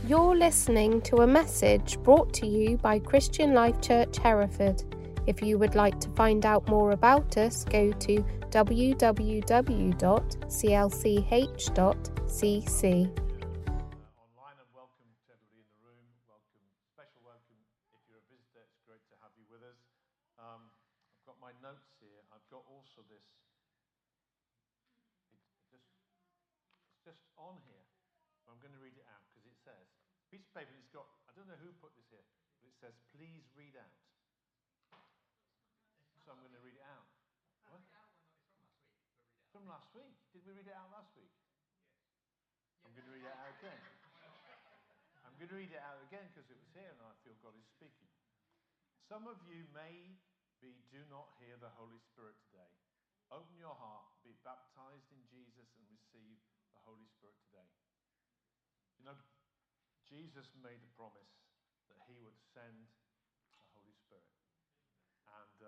You're listening to a message brought to you by Christian Life Church Hereford. If you would like to find out more about us, go to www.clch.cc. Online, and welcome to everybody in the room. Welcome, special welcome if you're a visitor. It's great to have you with us. I've got my notes here. I've got also this. It's just on here. I'm going to read it out because it says, piece of paper. It's got. I don't know who put this here, but it says, "Please read out." So I'm going to read it out. What? It's from last week. Did we read it out last week? I'm going to read it out again. I'm going to read it out again because it was here and I feel God is speaking. Some of you do not hear the Holy Spirit today. Open your heart, be baptized in Jesus and receive the Holy Spirit today. You know, Jesus made a promise that he would send the Holy Spirit. And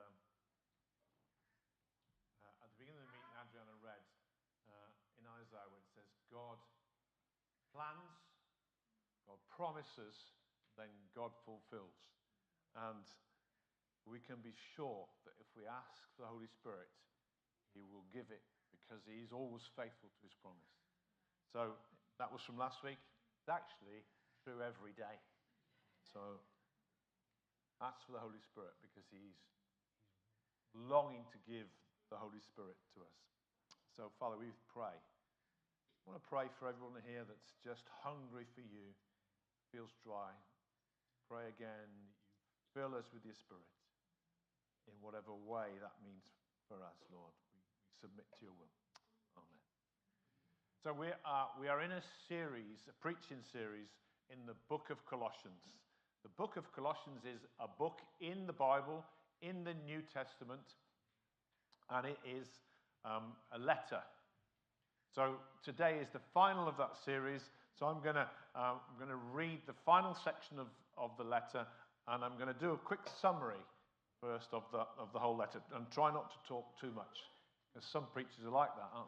at the beginning of the meeting, Adriana read in Isaiah where it says, God plans, God promises, then God fulfills. And we can be sure that if we ask for the Holy Spirit, he will give it because he's always faithful to his promise. So that was from last week. It's actually true every day. So ask for the Holy Spirit because he's longing to give the Holy Spirit to us. So Father, we pray. I want to pray for everyone here that's just hungry for you, feels dry. Pray again, you fill us with your Spirit in whatever way that means for us, Lord. We submit to your will. Amen. So we are in a preaching series in the book of Colossians. The book of Colossians is a book in the Bible, in the New Testament, and it is a letter. So today is the final of that series. So I'm going to read the final section of the letter, and I'm going to do a quick summary first of the whole letter, and try not to talk too much, because some preachers are like that,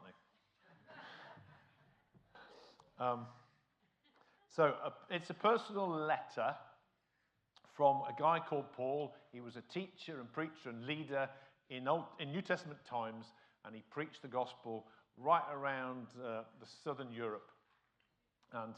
aren't they? It's a personal letter from a guy called Paul. He was a teacher and preacher and leader in New Testament times, and he preached the gospel right around the southern Europe. And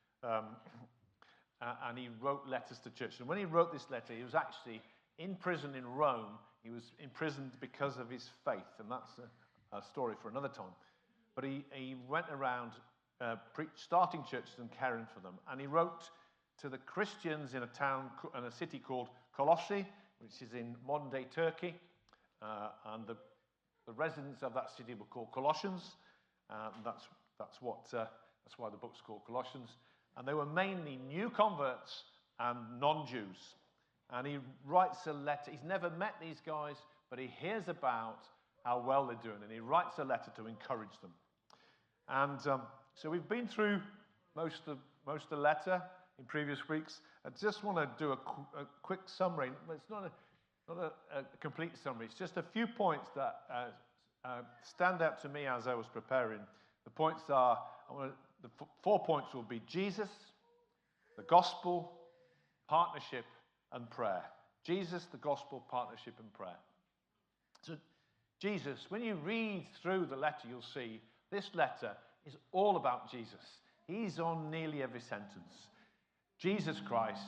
he wrote letters to churches. And when he wrote this letter, he was actually in prison in Rome. He was imprisoned because of his faith, and that's a story for another time. But he went around starting churches and caring for them. And he wrote to the Christians in a city called Colossae, which is in modern-day Turkey. And the residents of that city were called Colossians. That's why the book's called Colossians. And they were mainly new converts and non-Jews. And he writes a letter. He's never met these guys, but he hears about how well they're doing, and he writes a letter to encourage them. And so we've been through most of the letter in previous weeks. I just want to do a quick summary. It's not a complete summary. It's just a few points that stand out to me as I was preparing. The points are, the 4 points will be Jesus, the gospel, partnership, and prayer. Jesus, the gospel, partnership, and prayer. So Jesus, when you read through the letter, you'll see this letter is all about Jesus. He's on nearly every sentence. Jesus Christ.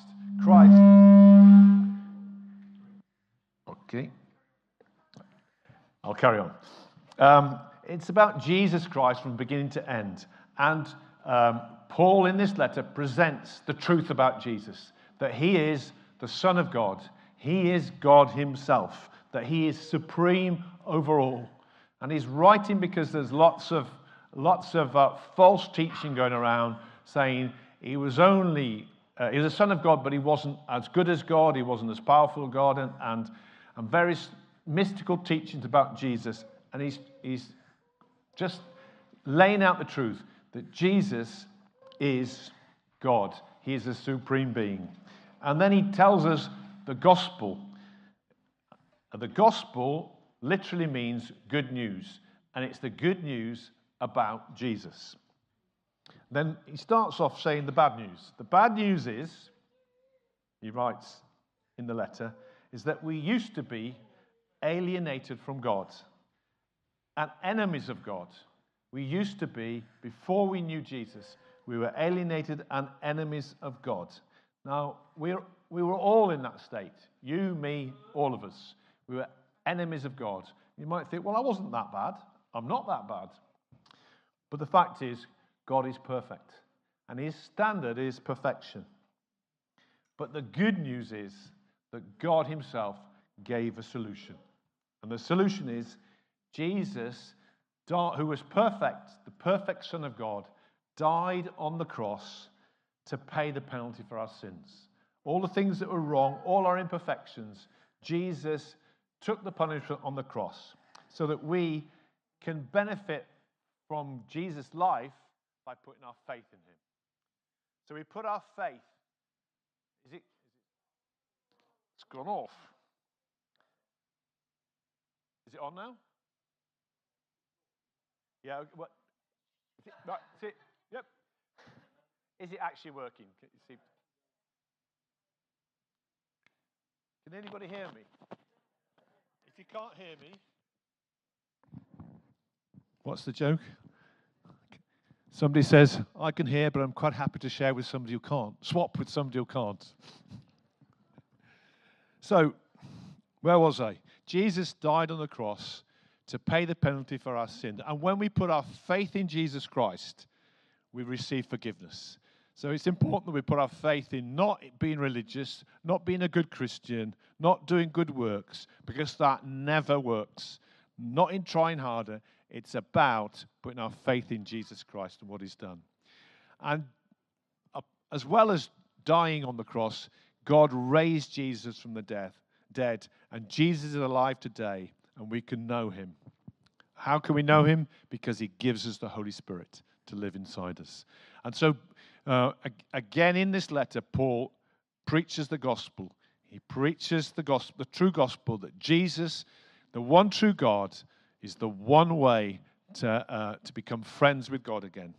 Okay. I'll carry on. It's about Jesus Christ from beginning to end. And Paul, in this letter, presents the truth about Jesus, that he is the Son of God. He is God himself, that he is supreme over all. And he's writing because there's lots of false teaching going around saying he was a son of God, but he wasn't as good as God, he wasn't as powerful as God, and various mystical teachings about Jesus. And he's just laying out the truth that Jesus is God. He is a supreme being. And then he tells us the gospel. The gospel literally means good news, and it's the good news about Jesus. Then he starts off saying the bad news. The bad news is, he writes in the letter, is that we used to be alienated from God and enemies of God. We used to be, before we knew Jesus, we were alienated and enemies of God. Now, we were all in that state. You, me, all of us. We were enemies of God. You might think, well, I wasn't that bad. I'm not that bad. But the fact is, God is perfect. And his standard is perfection. But the good news is that God himself gave a solution. And the solution is Jesus, who was perfect, the perfect Son of God, died on the cross to pay the penalty for our sins. All the things that were wrong, all our imperfections, Jesus took the punishment on the cross so that we can benefit from Jesus' life by putting our faith in him. So we put our faith. It's gone off. Is it on now? Yeah. What? Right. Is it? Yep. Is it actually working? Can you see? Can anybody hear me? If you can't hear me, what's the joke? Somebody says, I can hear, but I'm quite happy to share with somebody who can't. Swap with somebody who can't. So, where was I? Jesus died on the cross to pay the penalty for our sin. And when we put our faith in Jesus Christ, we receive forgiveness. So it's important that we put our faith in not being religious, not being a good Christian, not doing good works, because that never works. Not in trying harder. It's about putting our faith in Jesus Christ and what he's done. And as well as dying on the cross, God raised Jesus from the dead, and Jesus is alive today, and we can know him. How can we know him? Because he gives us the Holy Spirit to live inside us. And so, again in this letter, Paul preaches the gospel. He preaches the gospel, the true gospel, that Jesus, the one true God, is the one way to become friends with God again.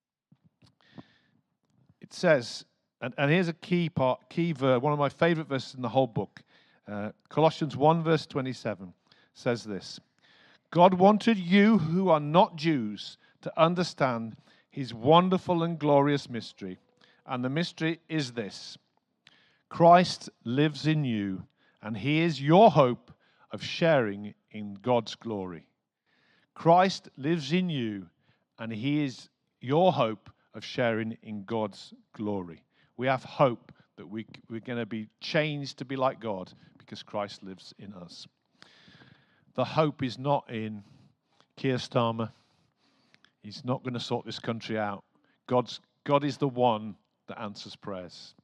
It says, and here's a key verse, one of my favorite verses in the whole book. Colossians 1 verse 27 says this: God wanted you who are not Jews to understand his wonderful and glorious mystery. And the mystery is this: Christ lives in you, and he is your hope of sharing in God's glory. Christ lives in you, and he is your hope of sharing in God's glory. We have hope that we're going to be changed to be like God because Christ lives in us. The hope is not in Keir Starmer. He's not going to sort this country out. God is the one that answers prayers.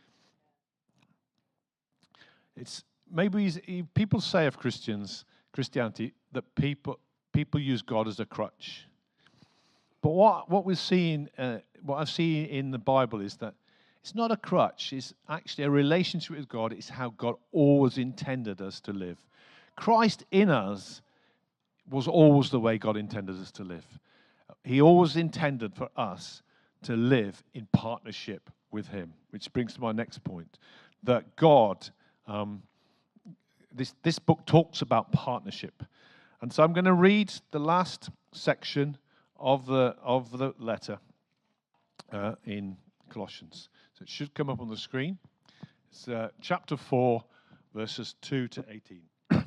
It's maybe people say of Christianity, that people use God as a crutch. But what we're seeing, what I've seen in the Bible is that it's not a crutch. It's actually a relationship with God. It's how God always intended us to live. Christ in us was always the way God intended us to live. He always intended for us to live in partnership with him, which brings to my next point, that God, this book talks about partnership. And so I'm going to read the last section of the letter in Colossians. So it should come up on the screen. It's chapter 4, verses 2 to 18.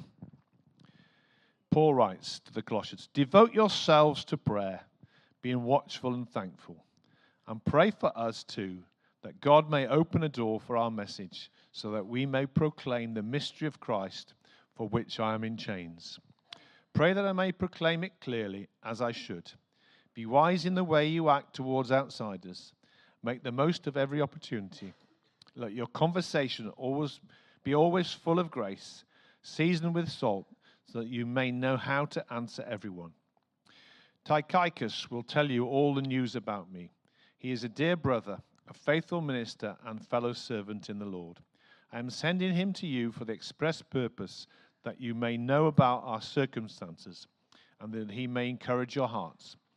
Paul writes to the Colossians, devote yourselves to prayer, being watchful and thankful. And pray for us too, that God may open a door for our message, so that we may proclaim the mystery of Christ, for which I am in chains. Pray that I may proclaim it clearly, as I should. Be wise in the way you act towards outsiders. Make the most of every opportunity. Let your conversation be always full of grace, seasoned with salt, so that you may know how to answer everyone. Tychicus will tell you all the news about me. He is a dear brother, a faithful minister and fellow servant in the Lord. I am sending him to you for the express purpose that you may know about our circumstances, and that he may encourage your hearts.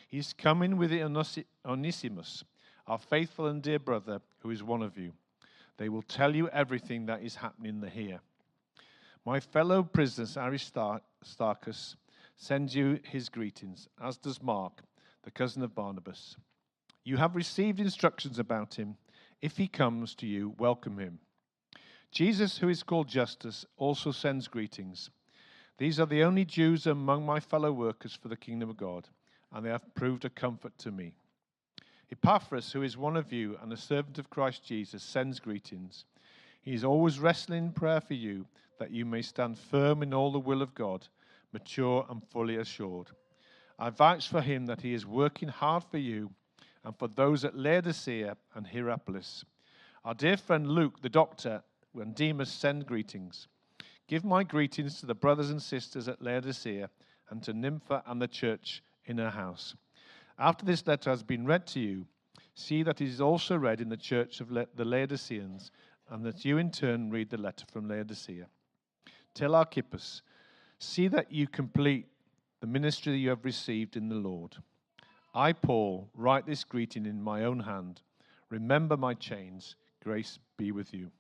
He's coming with Onesimus, our faithful and dear brother, who is one of you. They will tell you everything that is happening here. My fellow prisoner Aristarchus sends you his greetings, as does Mark, the cousin of Barnabas. You have received instructions about him. If he comes to you, welcome him. Jesus, who is called Justus, also sends greetings. These are the only Jews among my fellow workers for the kingdom of God, and they have proved a comfort to me. Epaphras, who is one of you and a servant of Christ Jesus, sends greetings. He is always wrestling in prayer for you, that you may stand firm in all the will of God, mature and fully assured. I vouch for him that he is working hard for you and for those at Laodicea and Hierapolis. Our dear friend Luke, the doctor, and Demas send greetings. Give my greetings to the brothers and sisters at Laodicea and to Nympha and the church in her house. After this letter has been read to you, see that it is also read in the church of the Laodiceans, and that you in turn read the letter from Laodicea. Tell Archippus, see that you complete the ministry that you have received in the Lord. I, Paul, write this greeting in my own hand. Remember my chains. Grace be with you.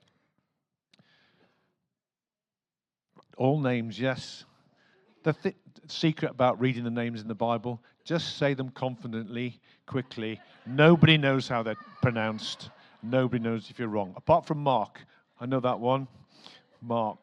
All names, yes. The secret about reading the names in the Bible, just say them confidently, quickly. Nobody knows how they're pronounced. Nobody knows if you're wrong. Apart from Mark. I know that one. Mark.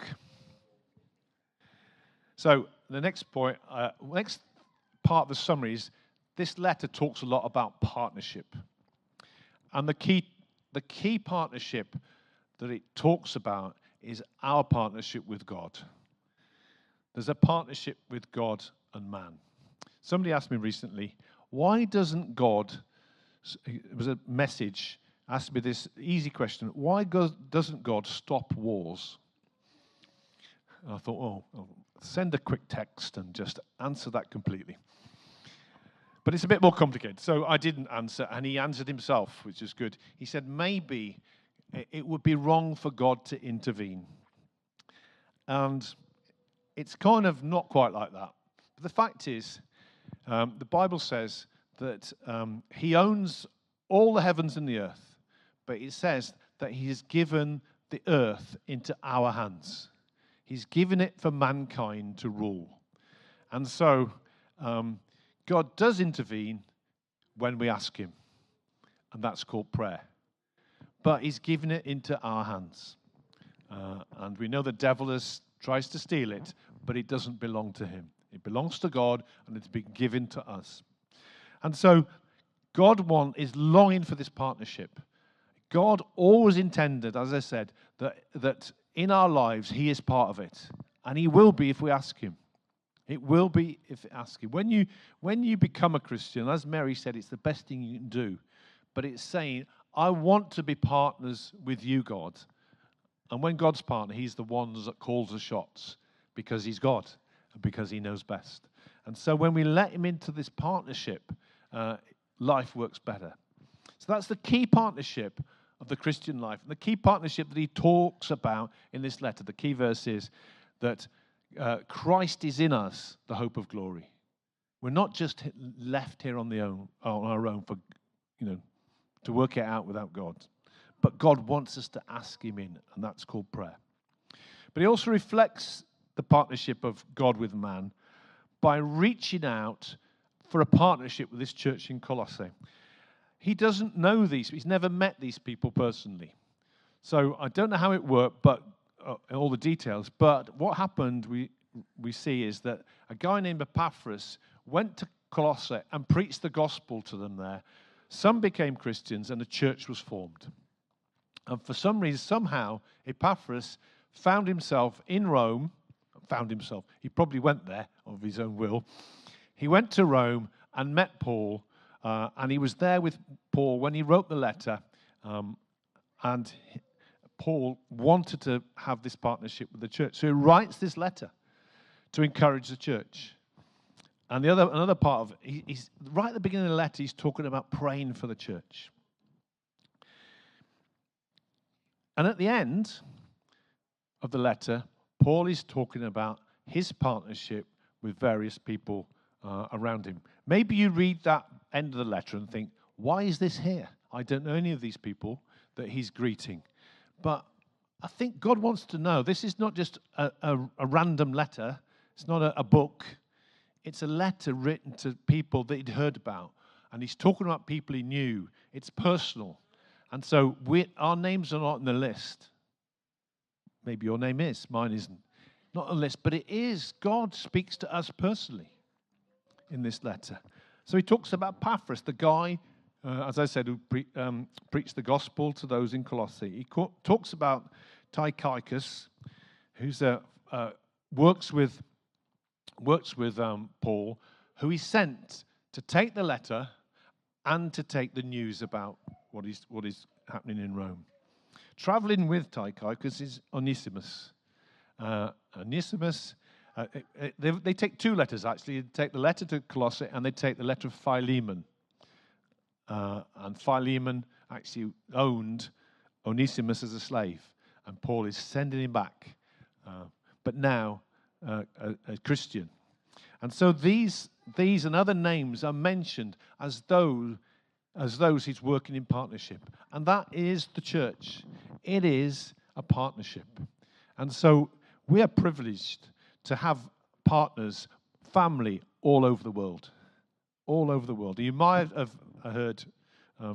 So the next point, next part of the summary is this letter talks a lot about partnership. And the key partnership that it talks about is our partnership with God. There's a partnership with God and man. Somebody asked me recently, why doesn't God, it was a message, asked me this easy question, why doesn't God stop wars? And I thought, I'll send a quick text and just answer that completely. But it's a bit more complicated. So I didn't answer, and he answered himself, which is good. He said, maybe it would be wrong for God to intervene. And it's kind of not quite like that. But the fact is, the Bible says that he owns all the heavens and the earth, but it says that he has given the earth into our hands. He's given it for mankind to rule. And so God does intervene when we ask him, and that's called prayer. But he's given it into our hands. And we know the devil tries to steal it, but it doesn't belong to him. It belongs to God, and it's been given to us. And so God is longing for this partnership. God always intended, as I said, that in our lives he is part of it. And he will be if we ask him. It will be if we ask him. When you become a Christian, as Mary said, it's the best thing you can do. But it's saying, I want to be partners with you, God. And when God's partner, he's the one that calls the shots because he's God and because he knows best. And so when we let him into this partnership, life works better. So that's the key partnership of the Christian life. And the key partnership that he talks about in this letter, the key verse is that Christ is in us, the hope of glory. We're not just left here on our own for, to work it out without God. But God wants us to ask him in, and that's called prayer. But he also reflects the partnership of God with man by reaching out for a partnership with this church in Colossae. He doesn't know he's never met these people personally. So I don't know how it worked, but all the details. But what happened, we see, is that a guy named Epaphras went to Colossae and preached the gospel to them there. Some became Christians, and a church was formed. And for some reason, somehow, Epaphras found himself in Rome. He probably went there of his own will. He went to Rome and met Paul, and he was there with Paul when he wrote the letter. And Paul wanted to have this partnership with the church. So he writes this letter to encourage the church. And another part of it, he's right at the beginning of the letter, he's talking about praying for the church. And at the end of the letter, Paul is talking about his partnership with various people around him. Maybe you read that end of the letter and think, why is this here? I don't know any of these people that he's greeting. But I think God wants to know this is not just a random letter. It's not a book. It's a letter written to people that he'd heard about. And he's talking about people he knew. It's personal. And so our names are not on the list. Maybe your name is. Mine isn't. Not on the list, but it is. God speaks to us personally in this letter. So he talks about Epaphras, the guy, as I said, who preached the gospel to those in Colossae. He talks about Tychicus, who's works with Paul, who he sent to take the letter and to take the news about what is happening in Rome. Traveling with Tychicus is Onesimus. They take two letters, actually. They take the letter to Colossae and they take the letter of Philemon. And Philemon actually owned Onesimus as a slave. And Paul is sending him back, but now a Christian. And so these and other names are mentioned as those he's working in partnership. And that is the church. It is a partnership. And so we are privileged to have partners, family, all over the world. All over the world. You might have heard a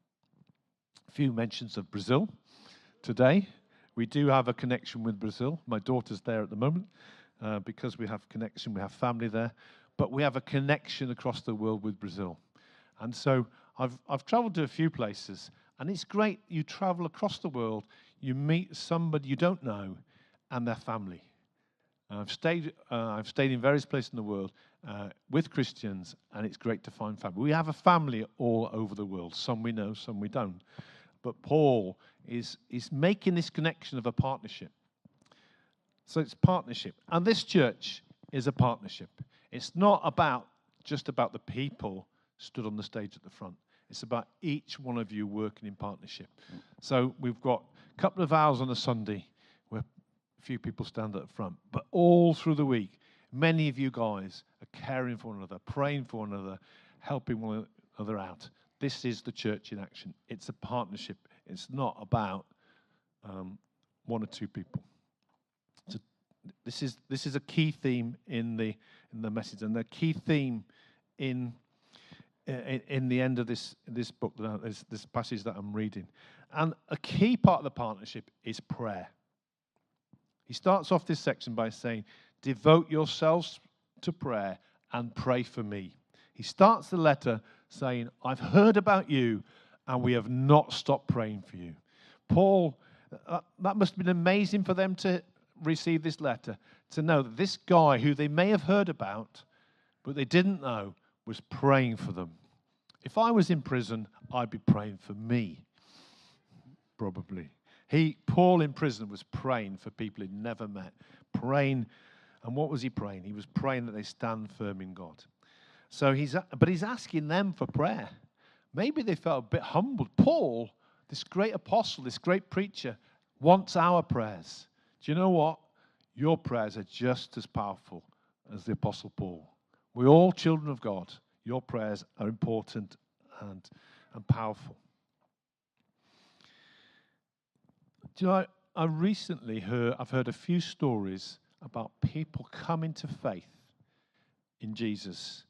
few mentions of Brazil today. We do have a connection with Brazil. My daughter's there at the moment because we have connection, we have family there. But we have a connection across the world with Brazil. And so I've traveled to a few places, and it's great. You travel across the world, you meet somebody you don't know, and their family. I've stayed in various places in the world with Christians, and it's great to find family. We have a family all over the world. Some we know, some we don't. But Paul is making this connection of a partnership. So it's partnership. And this church is a partnership. It's not just about the people stood on the stage at the front. It's about each one of you working in partnership. So we've got a couple of hours on a Sunday where a few people stand at the front. But all through the week, many of you guys are caring for one another, praying for one another, helping one another out. This is the church in action. It's a partnership. It's not about one or two people. So this is a key theme in the message, and the key theme in the end of this book, this passage that I'm reading. And a key part of the partnership is prayer. He starts off this section by saying, devote yourselves to prayer and pray for me. He starts the letter saying, I've heard about you and we have not stopped praying for you. Paul, that must have been amazing for them to receive this letter, to know that this guy who they may have heard about, but they didn't know, was praying for them. If I was in prison, I'd be praying for me, probably. Paul in prison was praying for people he'd never met, praying, and what was he praying? He was praying that they stand firm in God. So he's asking them for prayer. Maybe they felt a bit humbled. Paul, this great apostle, this great preacher, wants our prayers. Do you know what? Your prayers are just as powerful as the Apostle Paul. We're all children of God. Your prayers are important and powerful. Do you know, I've heard a few stories about people coming to faith in Jesus.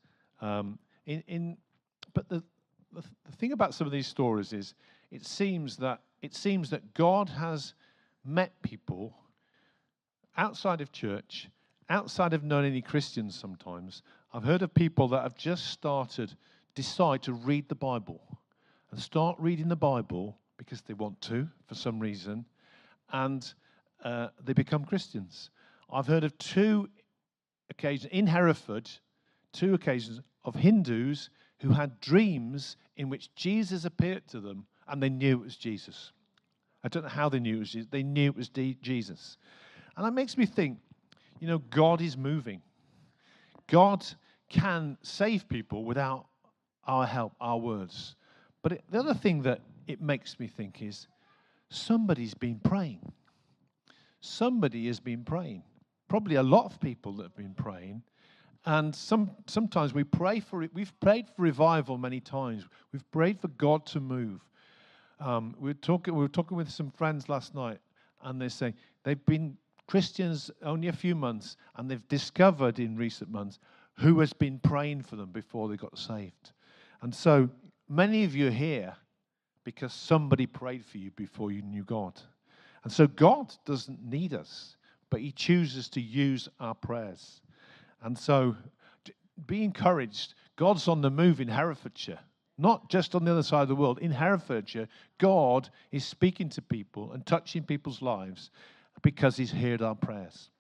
But the thing about some of these stories is it seems that God has met people outside of church, outside of knowing any Christians sometimes. I've heard of people that have just decide to read the Bible and start reading the Bible because they want to, for some reason, and they become Christians. I've heard of two occasions in Hereford, of Hindus who had dreams in which Jesus appeared to them and they knew it was Jesus. I don't know how they knew it was Jesus. They knew it was Jesus. And that makes me think, God is moving. God can save people without our help, our words. But the other thing that it makes me think is somebody's been praying. Somebody has been praying. Probably a lot of people that have been praying. And sometimes we pray for it. We've prayed for revival many times. We've prayed for God to move. We were talking with some friends last night, and they're saying they've been Christians only a few months, and they've discovered in recent months who has been praying for them before they got saved. And so many of you are here because somebody prayed for you before you knew God. And so God doesn't need us, but he chooses to use our prayers. And so be encouraged. God's on the move in Herefordshire, not just on the other side of the world. In Herefordshire, God is speaking to people and touching people's lives because he's heard our prayers.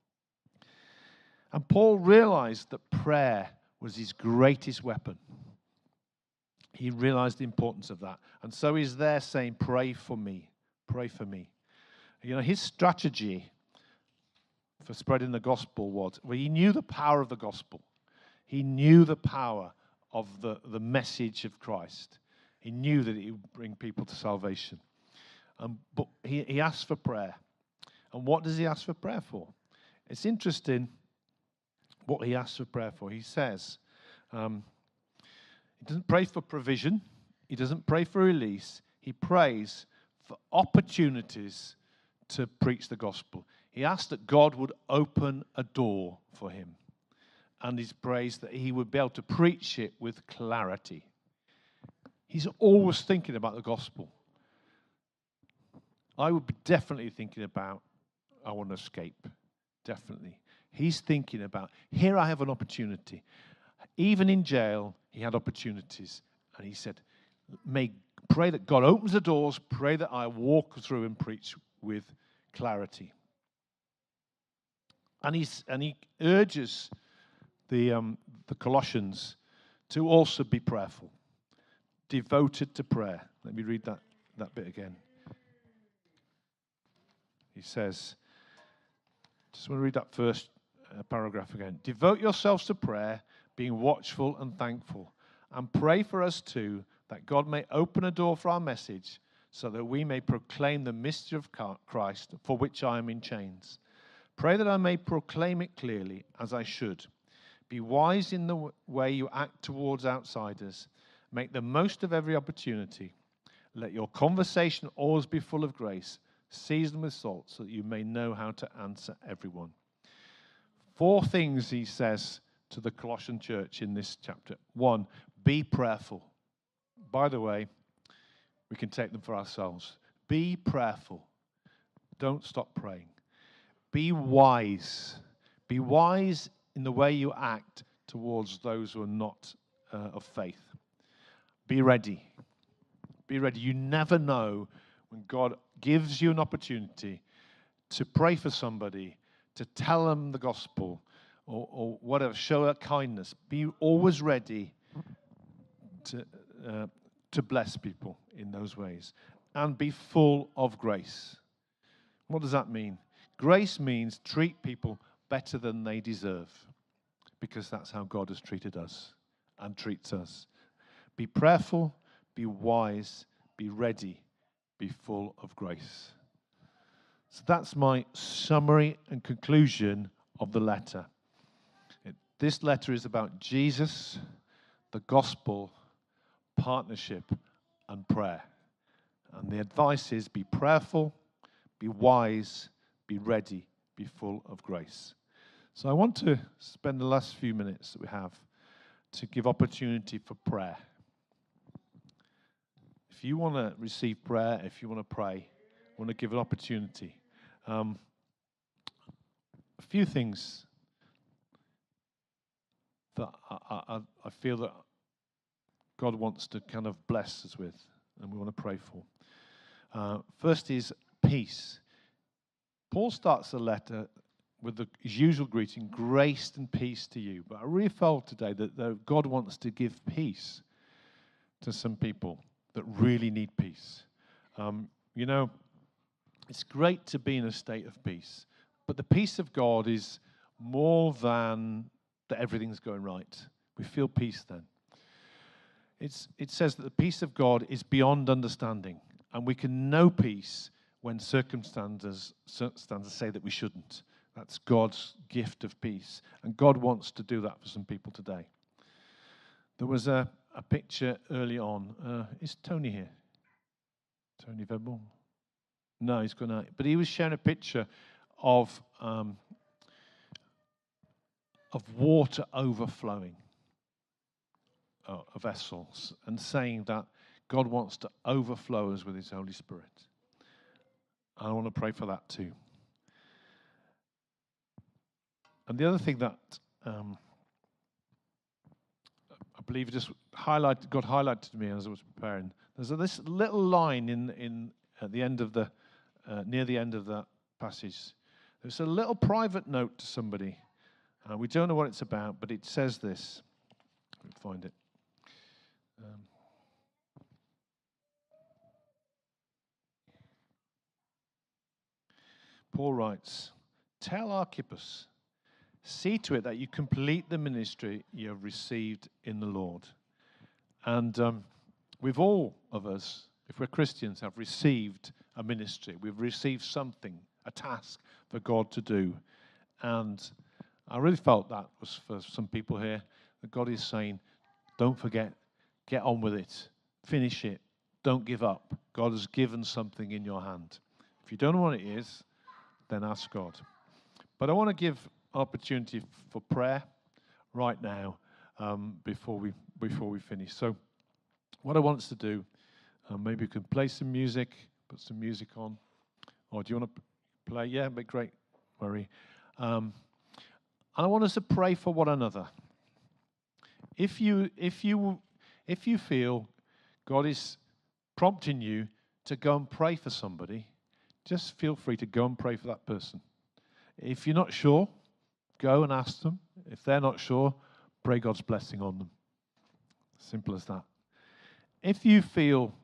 And Paul realized that prayer was his greatest weapon. He realized the importance of that. And so he's there saying, pray for me, pray for me. You know, his strategy for spreading the gospel was, well, he knew the power of the gospel. He knew the power of the message of Christ. He knew that it would bring people to salvation. But he asked for prayer. And what does he ask for prayer for? It's interesting what he asks for prayer for. He says, he doesn't pray for provision. He doesn't pray for release. He prays for opportunities to preach the gospel. He asked that God would open a door for him. And he prays that he would be able to preach it with clarity. He's always thinking about the gospel. I would be definitely thinking about, I want to escape. Definitely. He's thinking about, here I have an opportunity. Even in jail, he had opportunities. And he said, pray that God opens the doors, pray that I walk through and preach with clarity. And he urges the Colossians to also be prayerful, devoted to prayer. Let me read that bit again. He says, just want to read that first paragraph again. Devote yourselves to prayer, being watchful and thankful, and pray for us too, that God may open a door for our message, so that we may proclaim the mystery of Christ, for which I am in chains. Pray that I may proclaim it clearly, as I should. Be wise in the way you act towards outsiders. Make the most of every opportunity. Let your conversation always be full of grace, seasoned with salt, so that you may know how to answer everyone. 4 things he says to the Colossian church in this chapter. 1, be prayerful. By the way, we can take them for ourselves. Be prayerful. Don't stop praying. Be wise. Be wise in the way you act towards those who are not of faith. Be ready. Be ready. You never know when God gives you an opportunity to pray for somebody, to tell them the gospel, or whatever, show her kindness. Be always ready to bless people in those ways. And be full of grace. What does that mean? Grace means treat people better than they deserve, because that's how God has treated us and treats us. Be prayerful, be wise, be ready, be full of grace. So that's my summary and conclusion of the letter. This letter is about Jesus, the gospel, partnership, and prayer. And the advice is be prayerful, be wise, be ready, be full of grace. So I want to spend the last few minutes that we have to give opportunity for prayer. If you want to receive prayer, if you want to pray, I want to give an opportunity. A few things that I feel that God wants to kind of bless us with, and we want to pray for. First is peace. Paul starts the letter with his usual greeting, grace and peace to you. But I really felt today that God wants to give peace to some people that really need peace. You know, it's great to be in a state of peace, but the peace of God is more than that everything's going right. We feel peace then. It says that the peace of God is beyond understanding, and we can know peace when circumstances say that we shouldn't. That's God's gift of peace. And God wants to do that for some people today. There was a picture early on. Is Tony here? Tony Vedmore? No, he's gone out. But he was showing a picture of water overflowing a vessels, and saying that God wants to overflow us with his Holy Spirit. I want to pray for that too. And the other thing that I believe God highlighted to me as I was preparing, there's this little line in at the end of the near the end of that passage. There's a little private note to somebody. We don't know what it's about, but it says this. Let me find it. Paul writes, "Tell Archippus, see to it that you complete the ministry you have received in the Lord." And we've all of us, if we're Christians, have received a ministry. We've received something, a task for God to do. And I really felt that was for some people here, that God is saying, don't forget, get on with it, finish it, don't give up. God has given something in your hand. If you don't know what it is, then ask God. But I want to give opportunity for prayer right now before we finish. So what I want us to do, maybe you can play some music, put some music on, or do you want to play? Yeah, but great, Murray. And I want us to pray for one another. If you feel God is prompting you to go and pray for somebody, just feel free to go and pray for that person. If you're not sure, go and ask them. If they're not sure, pray God's blessing on them. Simple as that. If you feel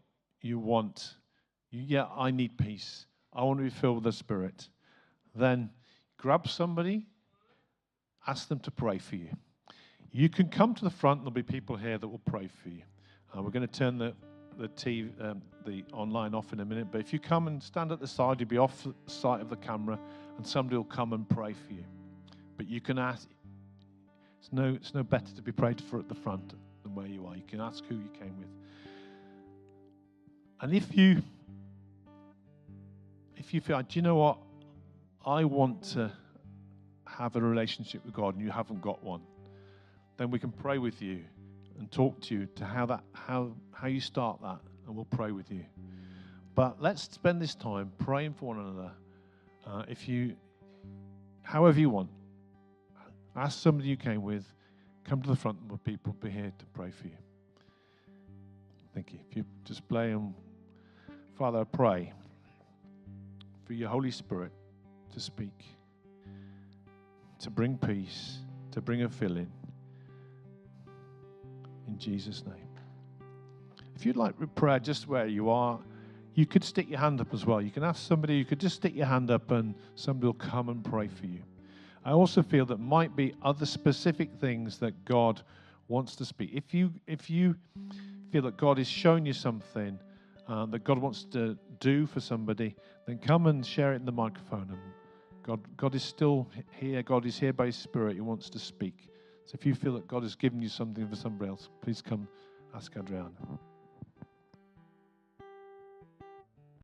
I need peace, I want to be filled with the Spirit, then grab somebody, ask them to pray for you. You can come to the front, there'll be people here that will pray for you. We're going to turn the online off in a minute, but if you come and stand at the side, you'll be off sight of the camera, and somebody will come and pray for you. But you can ask. It's no better to be prayed for at the front than where you are. You can ask who you came with. And if you feel, do you know what? I want to have a relationship with God, and you haven't got one, then we can pray with you and talk to you to how you start that, and we'll pray with you. But let's spend this time praying for one another. However you want, ask somebody you came with, come to the front, and people will be here to pray for you. Thank you. If you just play, and Father, I pray for your Holy Spirit to speak, to bring peace, to bring a filling. In Jesus' name. If you'd like prayer just where you are, you could stick your hand up as well. You can ask somebody, you could just stick your hand up and somebody will come and pray for you. I also feel that might be other specific things that God wants to speak. If you feel that God is showing you something that God wants to do for somebody, then come and share it in the microphone. And God is still here. God is here by His Spirit. He wants to speak. So if you feel that God has given you something for somebody else, please come ask Adriana.